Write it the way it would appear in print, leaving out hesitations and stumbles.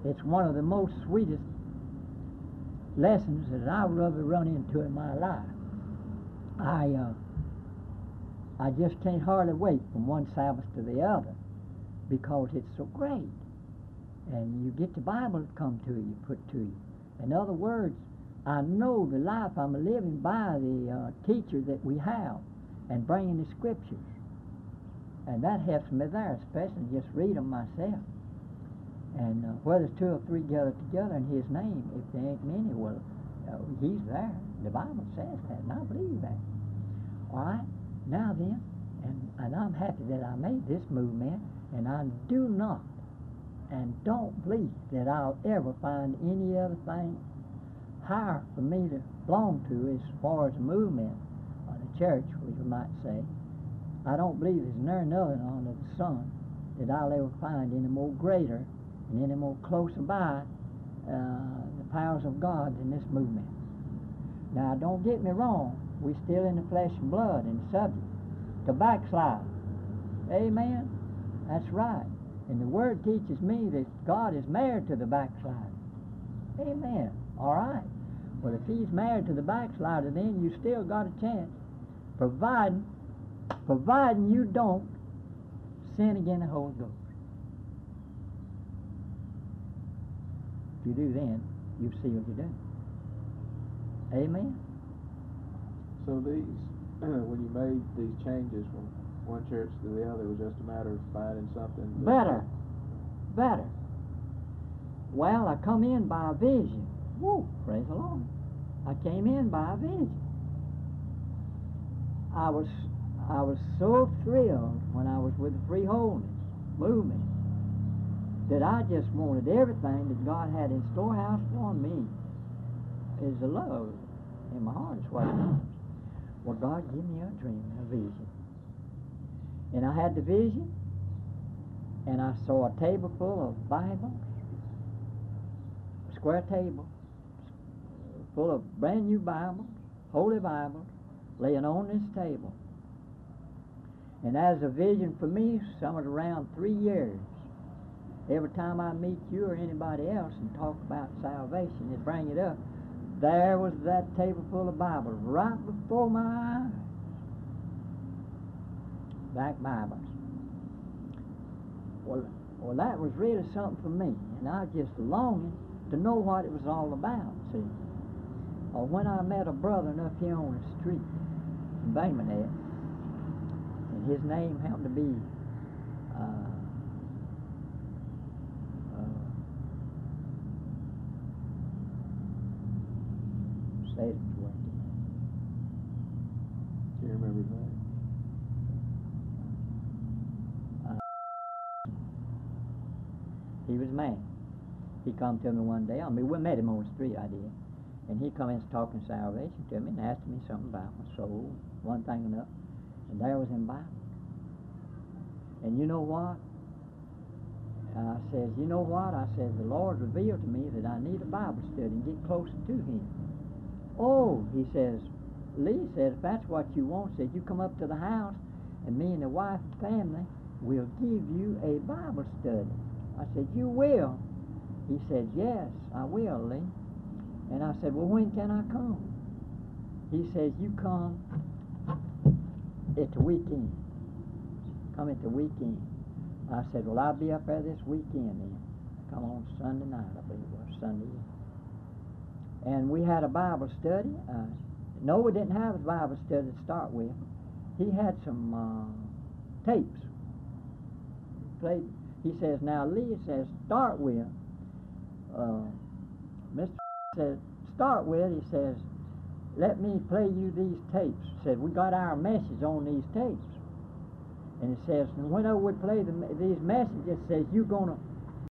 It's one of the most sweetest lessons that I've ever run into in my life. I just can't hardly wait from one Sabbath to the other because it's so great. And you get the Bible to come to you, put to you. In other words, I know the life I'm living by the teacher that we have and bringing the Scriptures. And that helps me there, especially just read them myself. And where there's two or three gathered together in His name, if there ain't many, well, He's there. The Bible says that, and I believe that. All right? Now then, and I'm happy that I made this movement, and I do not and don't believe that I'll ever find any other thing higher for me to belong to as far as a movement or the church, which you might say. I don't believe there's another under the sun that I'll ever find any more greater and any more closer by the powers of God than this movement. Now, don't get me wrong. We're still in the flesh and blood and subject to backslide. Amen? That's right. And the Word teaches me that God is married to the backslider. Amen. All right. Well, if He's married to the backslider, then you still got a chance, providing you don't sin against the Holy Ghost. If you do, then you sealed your doom. Amen. So these, when you made these changes from one church to the other, it was just a matter of finding something better. Well, I come in by a vision. Woo, praise the Lord. I came in by a vision. I was so thrilled when I was with the Free Holiness movement that I just wanted everything that God had in storehouse for me. Is the love in my heart is what it is. Well, God, give me a dream, a vision. And I had the vision, and I saw a table full of Bibles, a square table, full of brand new Bibles, Holy Bibles, laying on this table. And as a vision for me, somewhere around 3 years, every time I meet you or anybody else and talk about salvation and bring it up, there was that table full of Bibles right before my eyes. Black Bibles. Well, that was really something for me, and I was just longing to know what it was all about, see. When I met a brother up here on the street in Baymanette, and his name happened to be say it was Can't remember his name. He was a man. He come to me one day. I mean, we met him on the street, I did. And he come in talking salvation to me and asked me something about my soul, one thing and another. And there was him Bible. And you know what? I says, you know what? I says, the Lord revealed to me that I need a Bible study and get closer to Him. Oh, he says, Lee said, if that's what you want, said, you come up to the house and me and the wife and family will give you a Bible study. I said, you will? He said, yes, I will, Lee. And I said, well, when can I come? He says, you come at the weekend. Come at the weekend. I said, well, I'll be up there this weekend then. Come on Sunday night, I believe it was Sunday. And we had a Bible study. No, we didn't have a Bible study to start with. He had some tapes. Played. He says, now Lee says, start with, Mr. says, start with, he says, let me play you these tapes. He said, we got our message on these tapes. And it says, and when I would play these messages, it says, you're going to